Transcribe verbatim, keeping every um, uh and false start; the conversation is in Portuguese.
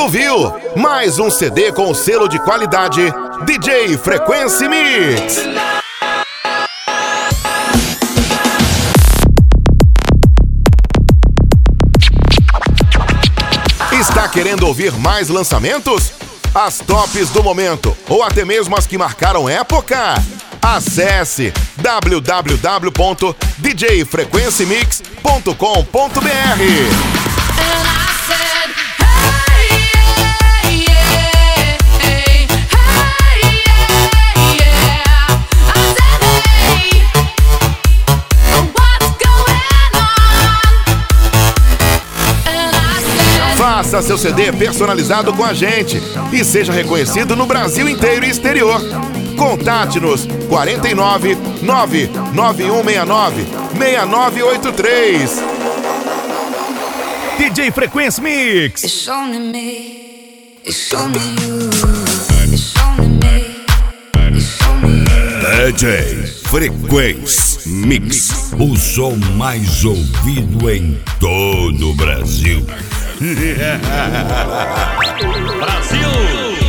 ouviu mais um C D com o selo de qualidade D J Frequency Mix. Está querendo ouvir mais lançamentos? As tops do momento ou até mesmo as que marcaram época? Acesse w w w ponto d j frequency mix ponto com ponto b r. Faça seu C D personalizado com a gente e seja reconhecido no Brasil inteiro e exterior. Contate-nos quarenta e nove, nove nove um seis nove, seis nove oito três. D J Frequency Mix. It's only me. It's only you. It's only me. It's only you. D J Frequency Mix. O som mais ouvido em todo o Brasil. Brasil!